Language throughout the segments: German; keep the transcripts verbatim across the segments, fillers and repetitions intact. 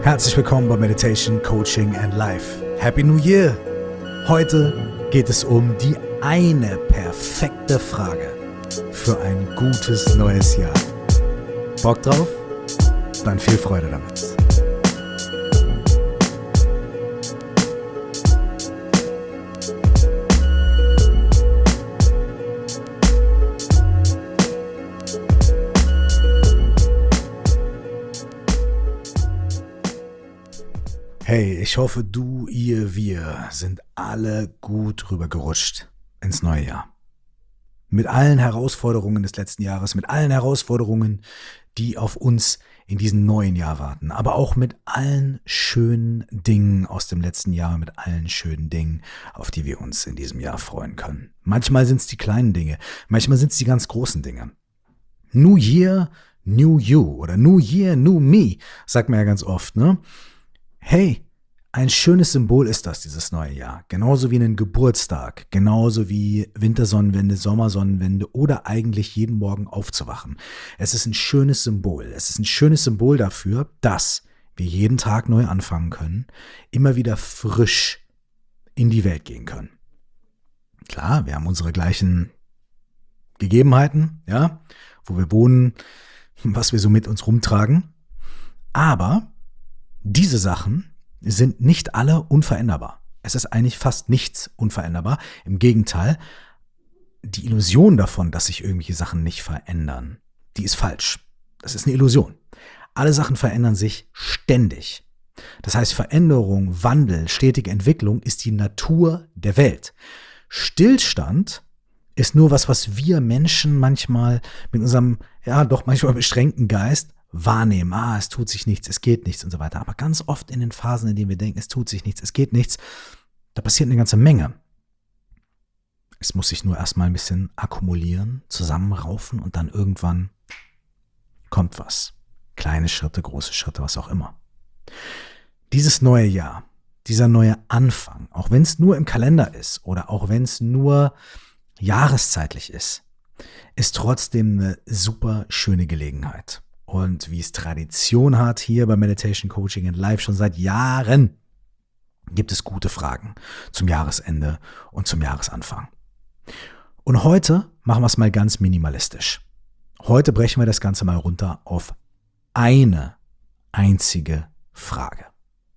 Herzlich willkommen bei Meditation, Coaching and Life. Happy New Year! Heute geht es um die eine perfekte Frage für ein gutes neues Jahr. Bock drauf? Dann viel Freude damit. Hey, ich hoffe, du, ihr, wir sind alle gut rübergerutscht ins neue Jahr. Mit allen Herausforderungen des letzten Jahres, mit allen Herausforderungen, die auf uns in diesem neuen Jahr warten, aber auch mit allen schönen Dingen aus dem letzten Jahr, mit allen schönen Dingen, auf die wir uns in diesem Jahr freuen können. Manchmal sind es die kleinen Dinge, manchmal sind es die ganz großen Dinge. New Year, New You oder New Year, New Me, sagt man ja ganz oft, ne? Hey, ein schönes Symbol ist das, dieses neue Jahr. Genauso wie ein Geburtstag, genauso wie Wintersonnenwende, Sommersonnenwende oder eigentlich jeden Morgen aufzuwachen. Es ist ein schönes Symbol. Es ist ein schönes Symbol dafür, dass wir jeden Tag neu anfangen können, immer wieder frisch in die Welt gehen können. Klar, wir haben unsere gleichen Gegebenheiten, ja, wo wir wohnen, was wir so mit uns rumtragen. Aber diese Sachen sind nicht alle unveränderbar. Es ist eigentlich fast nichts unveränderbar. Im Gegenteil, die Illusion davon, dass sich irgendwelche Sachen nicht verändern, die ist falsch. Das ist eine Illusion. Alle Sachen verändern sich ständig. Das heißt, Veränderung, Wandel, stetige Entwicklung ist die Natur der Welt. Stillstand ist nur was, was wir Menschen manchmal mit unserem, ja, doch manchmal beschränkten Geist wahrnehmen, ah, es tut sich nichts, es geht nichts und so weiter. Aber ganz oft in den Phasen, in denen wir denken, es tut sich nichts, es geht nichts, da passiert eine ganze Menge. Es muss sich nur erstmal ein bisschen akkumulieren, zusammenraufen und dann irgendwann kommt was. Kleine Schritte, große Schritte, was auch immer. Dieses neue Jahr, dieser neue Anfang, auch wenn es nur im Kalender ist oder auch wenn es nur jahreszeitlich ist, ist trotzdem eine super schöne Gelegenheit. Und wie es Tradition hat hier bei Meditation, Coaching and Life schon seit Jahren, gibt es gute Fragen zum Jahresende und zum Jahresanfang. Und heute machen wir es mal ganz minimalistisch. Heute brechen wir das Ganze mal runter auf eine einzige Frage.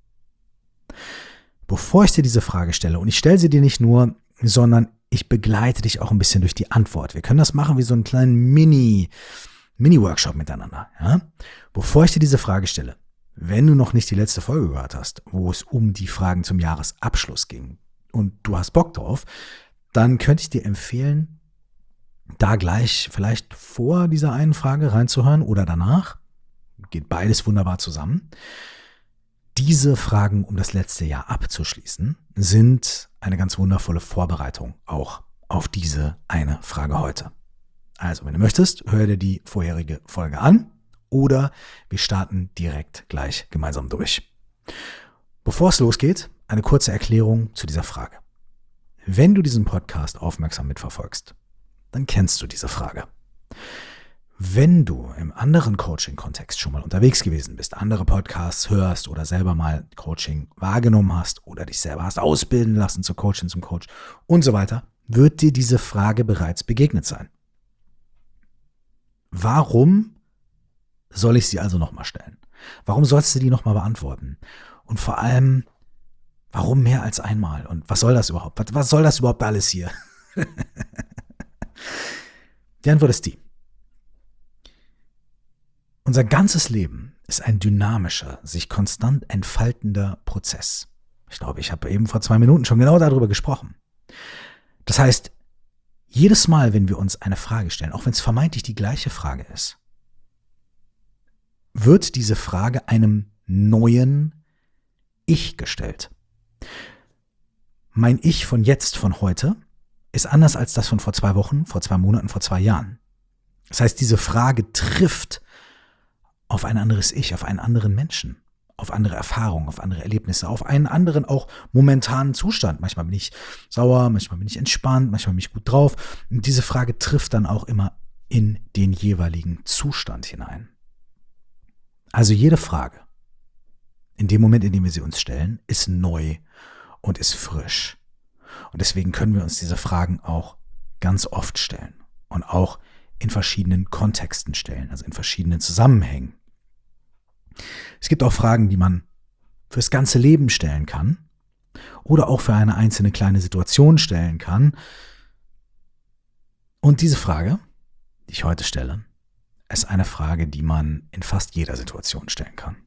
Bevor ich dir diese Frage stelle, und ich stelle sie dir nicht nur, sondern ich begleite dich auch ein bisschen durch die Antwort. Wir können das machen wie so einen kleinen Mini- Mini-Workshop miteinander. Ja? Bevor ich dir diese Frage stelle, wenn du noch nicht die letzte Folge gehört hast, wo es um die Fragen zum Jahresabschluss ging und du hast Bock drauf, dann könnte ich dir empfehlen, da gleich vielleicht vor dieser einen Frage reinzuhören oder danach. Geht beides wunderbar zusammen. Diese Fragen, um das letzte Jahr abzuschließen, sind eine ganz wundervolle Vorbereitung auch auf diese eine Frage heute. Also, wenn du möchtest, hör dir die vorherige Folge an oder wir starten direkt gleich gemeinsam durch. Bevor es losgeht, eine kurze Erklärung zu dieser Frage. Wenn du diesen Podcast aufmerksam mitverfolgst, dann kennst du diese Frage. Wenn du im anderen Coaching-Kontext schon mal unterwegs gewesen bist, andere Podcasts hörst oder selber mal Coaching wahrgenommen hast oder dich selber hast ausbilden lassen zur Coachin, zum Coach und so weiter, wird dir diese Frage bereits begegnet sein. Warum soll ich sie also nochmal stellen? Warum sollst du die nochmal beantworten? Und vor allem, warum mehr als einmal? Und was soll das überhaupt? Was, was soll das überhaupt alles hier? Die Antwort ist die. Unser ganzes Leben ist ein dynamischer, sich konstant entfaltender Prozess. Ich glaube, ich habe eben vor zwei Minuten schon genau darüber gesprochen. Das heißt, jedes Mal, wenn wir uns eine Frage stellen, auch wenn es vermeintlich die gleiche Frage ist, wird diese Frage einem neuen Ich gestellt. Mein Ich von jetzt, von heute, ist anders als das von vor zwei Wochen, vor zwei Monaten, vor zwei Jahren. Das heißt, diese Frage trifft auf ein anderes Ich, auf einen anderen Menschen, auf andere Erfahrungen, auf andere Erlebnisse, auf einen anderen auch momentanen Zustand. Manchmal bin ich sauer, manchmal bin ich entspannt, manchmal bin ich gut drauf. Und diese Frage trifft dann auch immer in den jeweiligen Zustand hinein. Also jede Frage in dem Moment, in dem wir sie uns stellen, ist neu und ist frisch. Und deswegen können wir uns diese Fragen auch ganz oft stellen und auch in verschiedenen Kontexten stellen, also in verschiedenen Zusammenhängen. Es gibt auch Fragen, die man fürs ganze Leben stellen kann oder auch für eine einzelne kleine Situation stellen kann. Und diese Frage, die ich heute stelle, ist eine Frage, die man in fast jeder Situation stellen kann.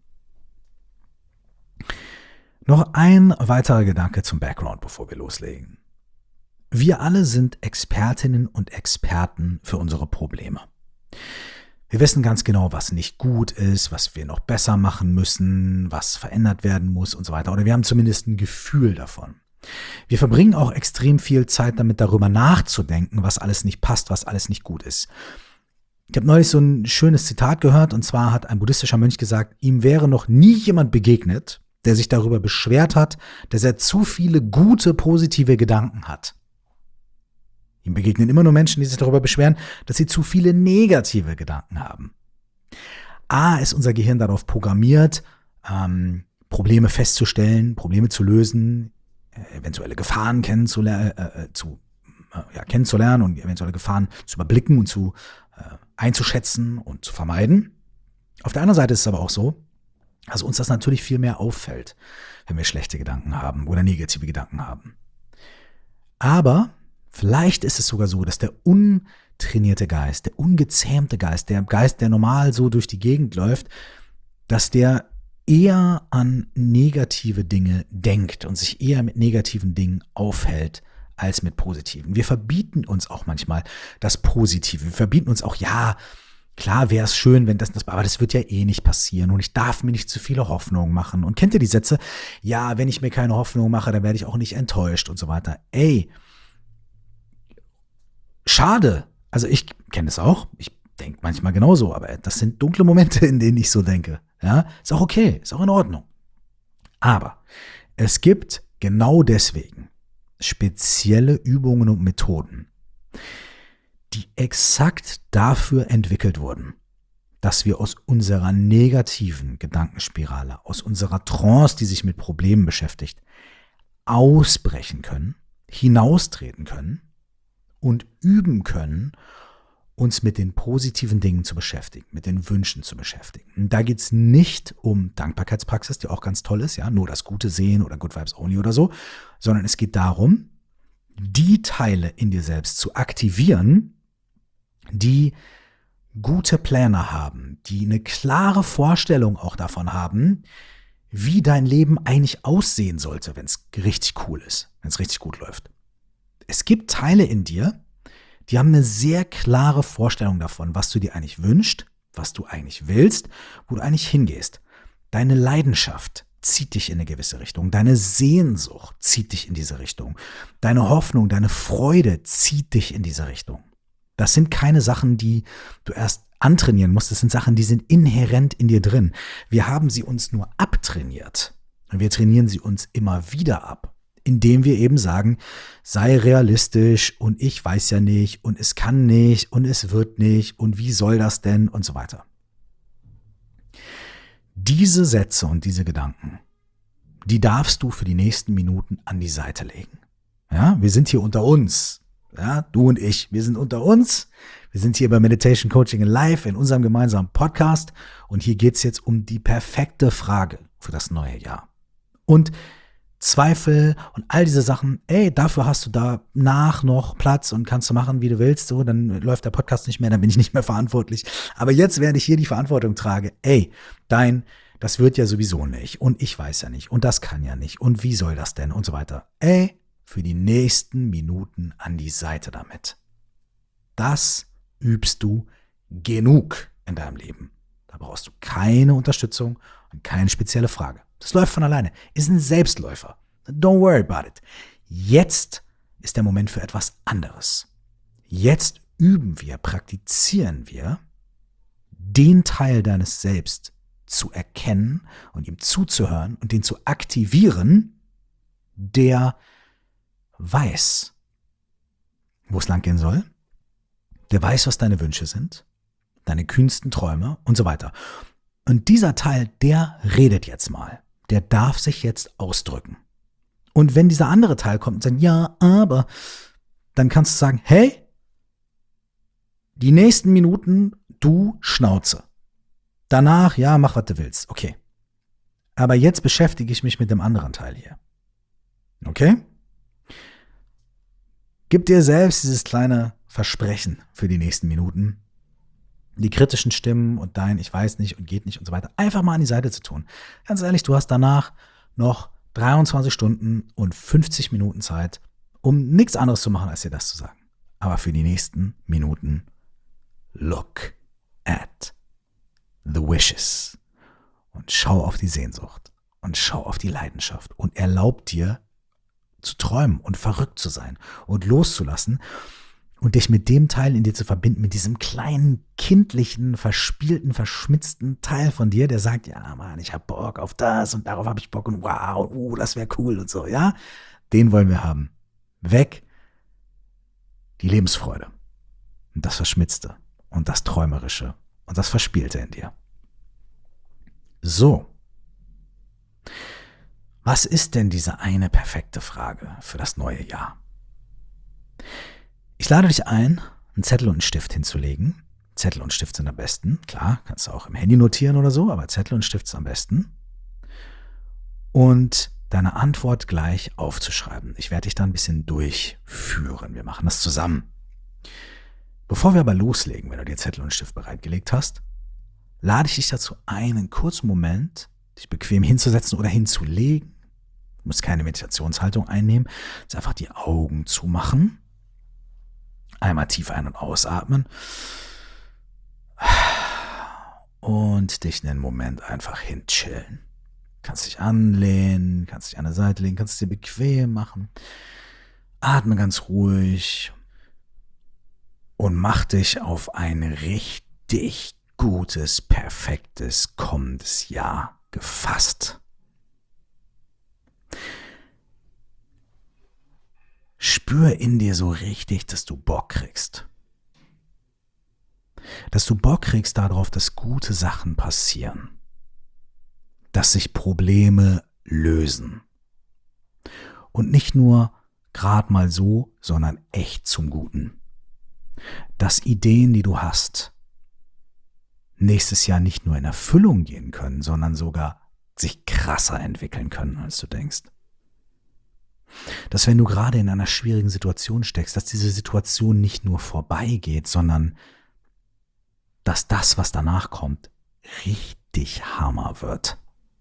Noch ein weiterer Gedanke zum Background, bevor wir loslegen. Wir alle sind Expertinnen und Experten für unsere Probleme. Wir wissen ganz genau, was nicht gut ist, was wir noch besser machen müssen, was verändert werden muss und so weiter. Oder wir haben zumindest ein Gefühl davon. Wir verbringen auch extrem viel Zeit damit, darüber nachzudenken, was alles nicht passt, was alles nicht gut ist. Ich habe neulich so ein schönes Zitat gehört, und zwar hat ein buddhistischer Mönch gesagt, ihm wäre noch nie jemand begegnet, der sich darüber beschwert hat, dass er zu viele gute, positive Gedanken hat. Ihm begegnen immer nur Menschen, die sich darüber beschweren, dass sie zu viele negative Gedanken haben. A, ist unser Gehirn darauf programmiert, ähm, Probleme festzustellen, Probleme zu lösen, äh, eventuelle Gefahren kennenzuler- äh, zu, äh, ja, kennenzulernen und eventuelle Gefahren zu überblicken und zu äh, einzuschätzen und zu vermeiden. Auf der anderen Seite ist es aber auch so, dass uns das natürlich viel mehr auffällt, wenn wir schlechte Gedanken haben oder negative Gedanken haben. Aber vielleicht ist es sogar so, dass der untrainierte Geist, der ungezähmte Geist, der Geist, der normal so durch die Gegend läuft, dass der eher an negative Dinge denkt und sich eher mit negativen Dingen aufhält als mit positiven. Wir verbieten uns auch manchmal das Positive. Wir verbieten uns auch, ja, klar wäre es schön, wenn das, das, aber das wird ja eh nicht passieren und ich darf mir nicht zu viele Hoffnungen machen. Und kennt ihr die Sätze? Ja, wenn ich mir keine Hoffnung mache, dann werde ich auch nicht enttäuscht und so weiter. Ey, schade. Also ich kenne das auch. Ich denke manchmal genauso, aber das sind dunkle Momente, in denen ich so denke. Ja, ist auch okay, ist auch in Ordnung. Aber es gibt genau deswegen spezielle Übungen und Methoden, die exakt dafür entwickelt wurden, dass wir aus unserer negativen Gedankenspirale, aus unserer Trance, die sich mit Problemen beschäftigt, ausbrechen können, hinaustreten können und üben können, uns mit den positiven Dingen zu beschäftigen, mit den Wünschen zu beschäftigen. Und da geht es nicht um Dankbarkeitspraxis, die auch ganz toll ist, ja, nur das Gute sehen oder Good Vibes Only oder so, sondern es geht darum, die Teile in dir selbst zu aktivieren, die gute Pläne haben, die eine klare Vorstellung auch davon haben, wie dein Leben eigentlich aussehen sollte, wenn es richtig cool ist, wenn es richtig gut läuft. Es gibt Teile in dir, die haben eine sehr klare Vorstellung davon, was du dir eigentlich wünschst, was du eigentlich willst, wo du eigentlich hingehst. Deine Leidenschaft zieht dich in eine gewisse Richtung. Deine Sehnsucht zieht dich in diese Richtung. Deine Hoffnung, deine Freude zieht dich in diese Richtung. Das sind keine Sachen, die du erst antrainieren musst. Das sind Sachen, die sind inhärent in dir drin. Wir haben sie uns nur abtrainiert. Und wir trainieren sie uns immer wieder ab, indem wir eben sagen, sei realistisch und ich weiß ja nicht und es kann nicht und es wird nicht und wie soll das denn und so weiter. Diese Sätze und diese Gedanken, die darfst du für die nächsten Minuten an die Seite legen. Ja, wir sind hier unter uns. Ja, du und ich, wir sind unter uns. Wir sind hier bei Meditation Coaching Live in unserem gemeinsamen Podcast und hier geht's jetzt um die perfekte Frage für das neue Jahr. Und Zweifel und all diese Sachen, ey, dafür hast du danach noch Platz und kannst du machen, wie du willst, so, dann läuft der Podcast nicht mehr, dann bin ich nicht mehr verantwortlich. Aber jetzt, während ich hier die Verantwortung trage, ey, dein, das wird ja sowieso nicht und ich weiß ja nicht und das kann ja nicht und wie soll das denn und so weiter. Ey, für die nächsten Minuten an die Seite damit. Das übst du genug in deinem Leben. Da brauchst du keine Unterstützung und keine spezielle Frage. Das läuft von alleine. Ist ein Selbstläufer. Don't worry about it. Jetzt ist der Moment für etwas anderes. Jetzt üben wir, praktizieren wir, den Teil deines Selbst zu erkennen und ihm zuzuhören und den zu aktivieren, der weiß, wo es lang gehen soll, der weiß, was deine Wünsche sind, deine kühnsten Träume und so weiter. Und dieser Teil, der redet jetzt mal. der darf sich jetzt ausdrücken. Und wenn dieser andere Teil kommt und sagt, ja, aber, dann kannst du sagen, hey, die nächsten Minuten, du Schnauze. Danach, ja, mach, was du willst. Okay. Aber jetzt beschäftige ich mich mit dem anderen Teil hier. Okay? Gib dir selbst dieses kleine Versprechen für die nächsten Minuten, die kritischen Stimmen und dein ich weiß nicht und geht nicht und so weiter einfach mal an die Seite zu tun. Ganz ehrlich, du hast danach noch dreiundzwanzig Stunden und fünfzig Minuten Zeit, um nichts anderes zu machen, als dir das zu sagen. Aber für die nächsten Minuten, look at the wishes und schau auf die Sehnsucht und schau auf die Leidenschaft und erlaub dir zu träumen und verrückt zu sein und loszulassen und dich mit dem Teil in dir zu verbinden, mit diesem kleinen, kindlichen, verspielten, verschmitzten Teil von dir, der sagt, ja Mann, ich hab Bock auf das und darauf habe ich Bock und wow, uh, das wäre cool und so, ja? Den wollen wir haben. Weg die Lebensfreude und das Verschmitzte und das Träumerische und das Verspielte in dir. So. Was ist denn diese eine perfekte Frage für das neue Jahr? Ich lade dich ein, einen Zettel und einen Stift hinzulegen. Zettel und Stift sind am besten. Klar, kannst du auch im Handy notieren oder so, aber Zettel und Stift sind am besten. Und deine Antwort gleich aufzuschreiben. Ich werde dich da ein bisschen durchführen. Wir machen das zusammen. Bevor wir aber loslegen, wenn du dir Zettel und Stift bereitgelegt hast, lade ich dich dazu ein, einen kurzen Moment dich bequem hinzusetzen oder hinzulegen. Du musst keine Meditationshaltung einnehmen. Du musst einfach die Augen zumachen. Einmal tief ein- und ausatmen. Und dich einen Moment einfach hinchillen. Kannst dich anlehnen, kannst dich an der Seite legen, kannst es dir bequem machen. Atme ganz ruhig. Und mach dich auf ein richtig gutes, perfektes, kommendes Jahr gefasst. Spür in dir so richtig, dass du Bock kriegst. Dass du Bock kriegst darauf, dass gute Sachen passieren. Dass sich Probleme lösen. Und nicht nur gerade mal so, sondern echt zum Guten. Dass Ideen, die du hast, nächstes Jahr nicht nur in Erfüllung gehen können, sondern sogar sich krasser entwickeln können, als du denkst. Dass wenn du gerade in einer schwierigen Situation steckst, dass diese Situation nicht nur vorbeigeht, sondern dass das, was danach kommt, richtig Hammer wird.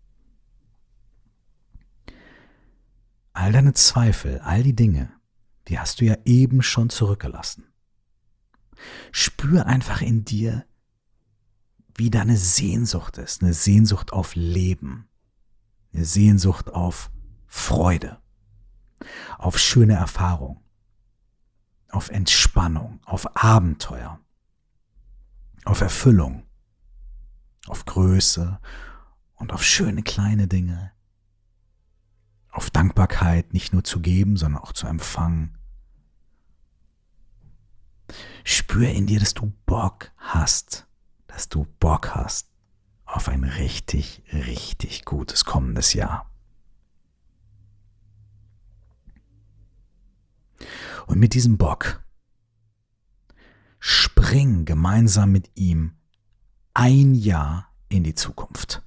All deine Zweifel, all die Dinge, die hast du ja eben schon zurückgelassen. Spür einfach in dir, wie deine Sehnsucht ist, eine Sehnsucht auf Leben, eine Sehnsucht auf Freude, auf schöne Erfahrung, auf Entspannung, auf Abenteuer, auf Erfüllung, auf Größe und auf schöne kleine Dinge, auf Dankbarkeit, nicht nur zu geben, sondern auch zu empfangen. Spür in dir, dass du Bock hast, dass du Bock hast auf ein richtig, richtig gutes kommendes Jahr. Und mit diesem Bock spring gemeinsam mit ihm ein Jahr in die Zukunft.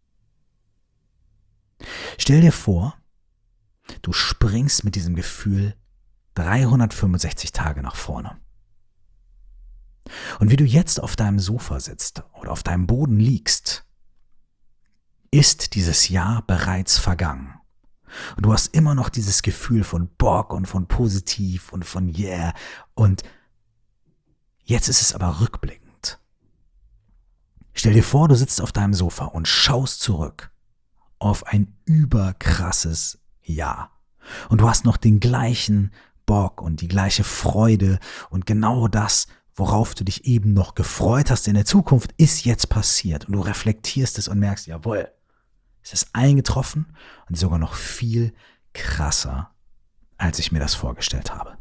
Stell dir vor, du springst mit diesem Gefühl dreihundertfünfundsechzig Tage nach vorne. Und wie du jetzt auf deinem Sofa sitzt oder auf deinem Boden liegst, ist dieses Jahr bereits vergangen. Und du hast immer noch dieses Gefühl von Bock und von positiv und von yeah. Und jetzt ist es aber rückblickend. Stell dir vor, du sitzt auf deinem Sofa und schaust zurück auf ein überkrasses Jahr. Und du hast noch den gleichen Bock und die gleiche Freude und genau das, worauf du dich eben noch gefreut hast in der Zukunft, ist jetzt passiert. Und du reflektierst es und merkst, jawohl, es ist eingetroffen und sogar noch viel krasser, als ich mir das vorgestellt habe.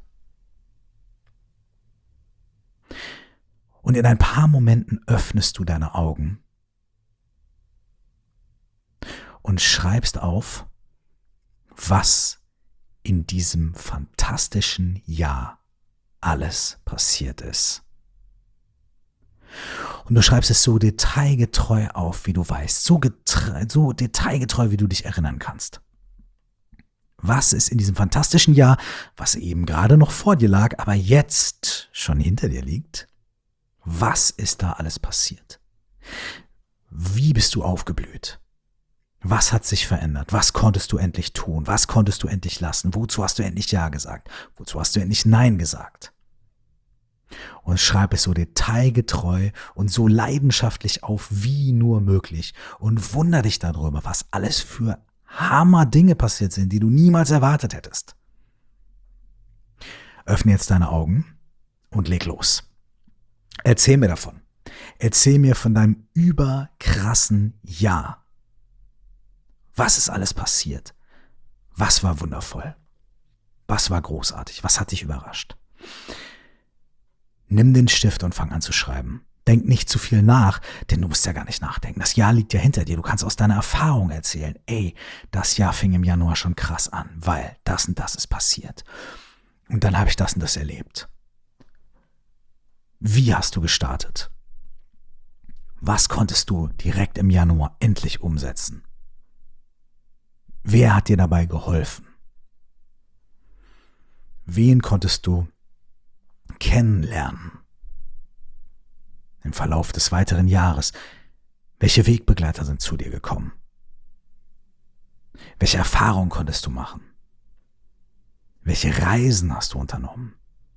Und in ein paar Momenten öffnest du deine Augen und schreibst auf, was in diesem fantastischen Jahr alles passiert ist. Und du schreibst es so detailgetreu auf, wie du weißt, so, getre- so detailgetreu, wie du dich erinnern kannst. Was ist in diesem fantastischen Jahr, was eben gerade noch vor dir lag, aber jetzt schon hinter dir liegt? Was ist da alles passiert? Wie bist du aufgeblüht? Was hat sich verändert? Was konntest du endlich tun? Was konntest du endlich lassen? Wozu hast du endlich Ja gesagt? Wozu hast du endlich Nein gesagt? Und schreib es so detailgetreu und so leidenschaftlich auf wie nur möglich und wunder dich darüber, was alles für Hammer-Dinge passiert sind, die du niemals erwartet hättest. Öffne jetzt deine Augen und leg los. Erzähl mir davon. Erzähl mir von deinem überkrassen Jahr. Was ist alles passiert? Was war wundervoll? Was war großartig? Was hat dich überrascht? Nimm den Stift und fang an zu schreiben. Denk nicht zu viel nach, denn du musst ja gar nicht nachdenken. Das Jahr liegt ja hinter dir. Du kannst aus deiner Erfahrung erzählen. Ey, das Jahr fing im Januar schon krass an, weil das und das ist passiert. Und dann habe ich das und das erlebt. Wie hast du gestartet? Was konntest du direkt im Januar endlich umsetzen? Wer hat dir dabei geholfen? Wen konntest du kennenlernen im Verlauf des weiteren Jahres? Welche Wegbegleiter sind zu dir gekommen? Welche Erfahrungen konntest du machen? Welche Reisen hast du unternommen?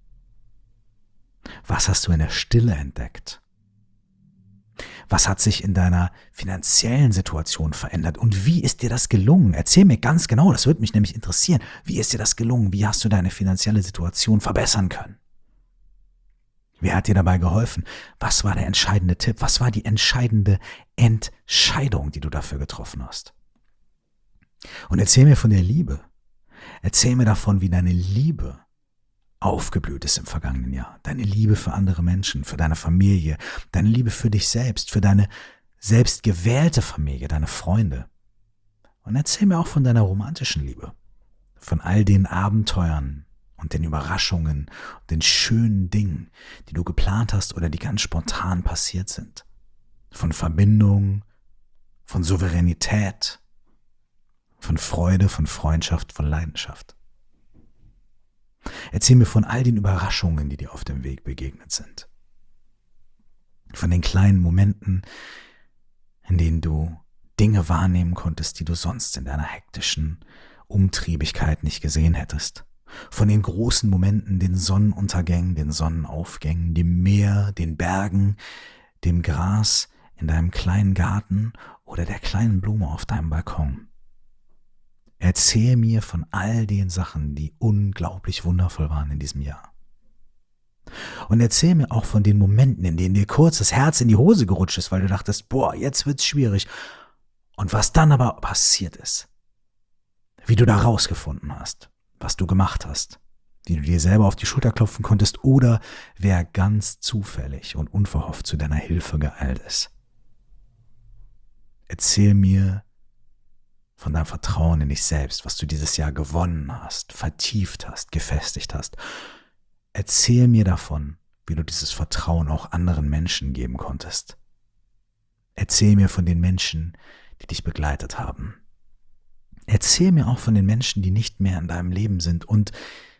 Was hast du in der Stille entdeckt? Was hat sich in deiner finanziellen Situation verändert und wie ist dir das gelungen? Erzähl mir ganz genau, das würde mich nämlich interessieren. Wie ist dir das gelungen? Wie hast du deine finanzielle Situation verbessern können? Wer hat dir dabei geholfen? Was war der entscheidende Tipp? Was war die entscheidende Entscheidung, die du dafür getroffen hast? Und erzähl mir von der Liebe. Erzähl mir davon, wie deine Liebe aufgeblüht ist im vergangenen Jahr. Deine Liebe für andere Menschen, für deine Familie, deine Liebe für dich selbst, für deine selbstgewählte Familie, deine Freunde. Und erzähl mir auch von deiner romantischen Liebe, von all den Abenteuern und den Überraschungen, den schönen Dingen, die du geplant hast oder die ganz spontan passiert sind. Von Verbindung, von Souveränität, von Freude, von Freundschaft, von Leidenschaft. Erzähl mir von all den Überraschungen, die dir auf dem Weg begegnet sind. Von den kleinen Momenten, in denen du Dinge wahrnehmen konntest, die du sonst in deiner hektischen Umtriebigkeit nicht gesehen hättest. Von den großen Momenten, den Sonnenuntergängen, den Sonnenaufgängen, dem Meer, den Bergen, dem Gras in deinem kleinen Garten oder der kleinen Blume auf deinem Balkon. Erzähl mir von all den Sachen, die unglaublich wundervoll waren in diesem Jahr. Und erzähl mir auch von den Momenten, in denen dir kurz das Herz in die Hose gerutscht ist, weil du dachtest, boah, jetzt wird's schwierig. Und was dann aber passiert ist. Wie du da rausgefunden hast, was du gemacht hast, wie du dir selber auf die Schulter klopfen konntest oder wer ganz zufällig und unverhofft zu deiner Hilfe geeilt ist. Erzähl mir von deinem Vertrauen in dich selbst, was du dieses Jahr gewonnen hast, vertieft hast, gefestigt hast. Erzähl mir davon, wie du dieses Vertrauen auch anderen Menschen geben konntest. Erzähl mir von den Menschen, die dich begleitet haben. Erzähl mir auch von den Menschen, die nicht mehr in deinem Leben sind und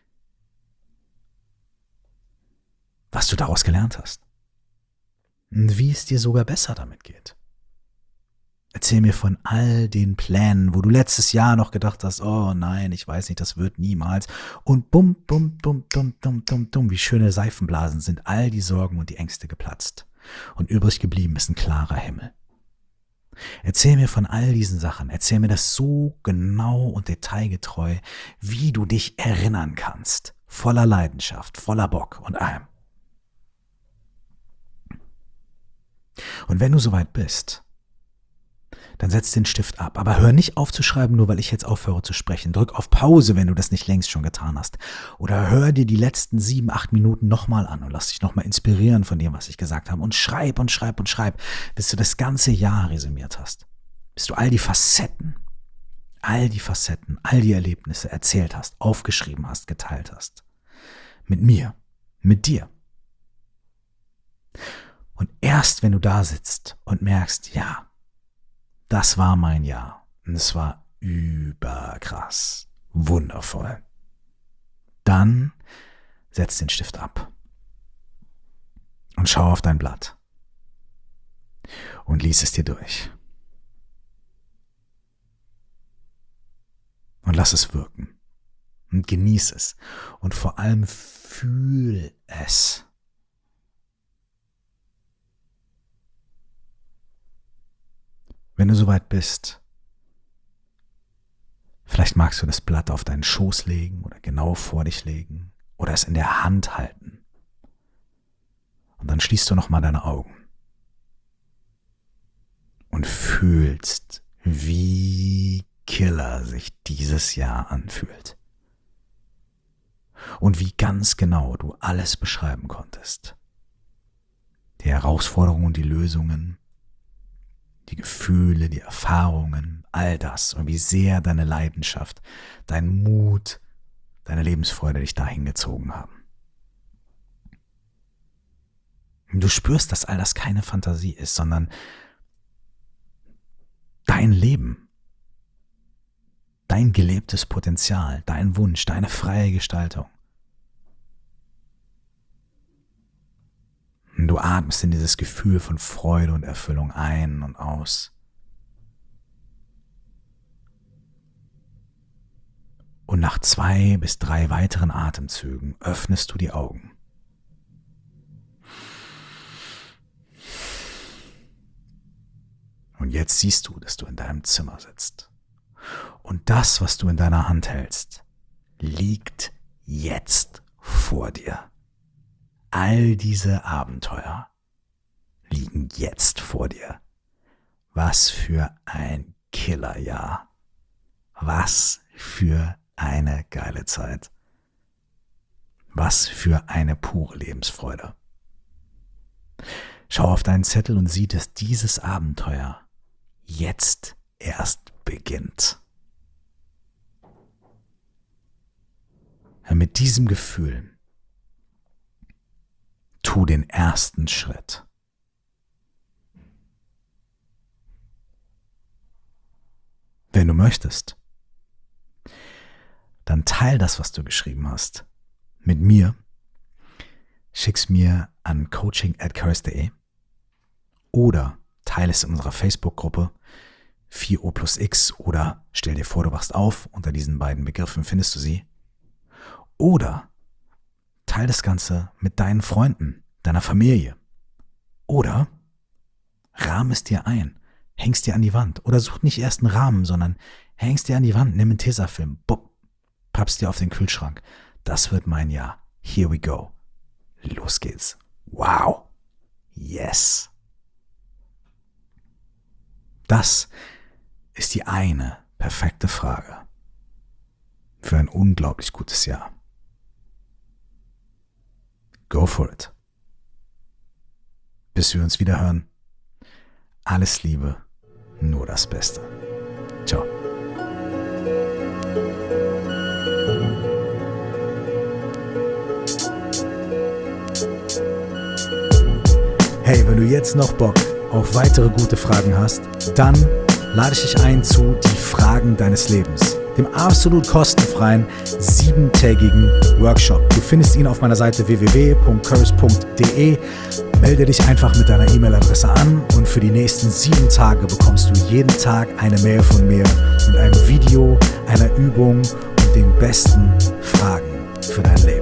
was du daraus gelernt hast. Und wie es dir sogar besser damit geht. Erzähl mir von all den Plänen, wo du letztes Jahr noch gedacht hast, oh nein, ich weiß nicht, das wird niemals. Und bum, bum, bum, bum, bum, bum, bum, wie schöne Seifenblasen sind all die Sorgen und die Ängste geplatzt. Und übrig geblieben ist ein klarer Himmel. Erzähl mir von all diesen Sachen. Erzähl mir das so genau und detailgetreu, wie du dich erinnern kannst. Voller Leidenschaft, voller Bock und allem. Und wenn du soweit bist, dann setz den Stift ab. Aber hör nicht auf zu schreiben, nur weil ich jetzt aufhöre zu sprechen. Drück auf Pause, wenn du das nicht längst schon getan hast. Oder hör dir die letzten sieben, acht Minuten nochmal an und lass dich nochmal inspirieren von dem, was ich gesagt habe. Und schreib und schreib und schreib, bis du das ganze Jahr resümiert hast. Bis du all die Facetten all die Facetten, all die Erlebnisse erzählt hast, aufgeschrieben hast, geteilt hast. Mit mir, mit dir. Und erst wenn du da sitzt und merkst, ja, das war mein Jahr und es war überkrass, wundervoll, dann setz den Stift ab und schau auf dein Blatt und lies es dir durch. Und lass es wirken und genieß es und vor allem fühl es. Wenn du soweit bist, vielleicht magst du das Blatt auf deinen Schoß legen oder genau vor dich legen oder es in der Hand halten. Und dann schließt du nochmal deine Augen und fühlst, wie Killer sich dieses Jahr anfühlt. Und wie ganz genau du alles beschreiben konntest. Die Herausforderungen und die Lösungen, die Gefühle, die Erfahrungen, all das und wie sehr deine Leidenschaft, dein Mut, deine Lebensfreude dich dahin gezogen haben. Du spürst, dass all das keine Fantasie ist, sondern dein Leben, dein gelebtes Potenzial, dein Wunsch, deine freie Gestaltung. Und du atmest in dieses Gefühl von Freude und Erfüllung ein und aus. Und nach zwei bis drei weiteren Atemzügen öffnest du die Augen. Und jetzt siehst du, dass du in deinem Zimmer sitzt. Und das, was du in deiner Hand hältst, liegt jetzt vor dir. All diese Abenteuer liegen jetzt vor dir. Was für ein Killerjahr. Was für eine geile Zeit. Was für eine pure Lebensfreude. Schau auf deinen Zettel und sieh, dass dieses Abenteuer jetzt erst beginnt. Mit diesem Gefühl tu den ersten Schritt. Wenn du möchtest, dann teil das, was du geschrieben hast, mit mir. Schick's mir an coaching at curse punkt de oder teile es in unserer Facebook-Gruppe vier O plus X oder stell dir vor, du wachst auf. Unter diesen beiden Begriffen findest du sie. Oder teile das Ganze mit deinen Freunden, deiner Familie. Oder rahm es dir ein, hängst dir an die Wand. Oder such nicht erst einen Rahmen, sondern hängst dir an die Wand, nimm einen Tesafilm, bupp, pappst dir auf den Kühlschrank. Das wird mein Jahr. Here we go. Los geht's. Wow. Yes. Das ist die eine perfekte Frage für ein unglaublich gutes Jahr. Go for it. Bis wir uns wieder hören. Alles Liebe, nur das Beste. Ciao. Hey, wenn du jetzt noch Bock auf weitere gute Fragen hast, dann lade ich dich ein zu Die Fragen deines Lebens, dem absolut kostenfreien siebentägigen Workshop. Du findest ihn auf meiner Seite w w w punkt curse punkt de. Melde dich einfach mit deiner E-Mail-Adresse an und für die nächsten sieben Tage bekommst du jeden Tag eine Mail von mir mit einem Video, einer Übung und den besten Fragen für dein Leben.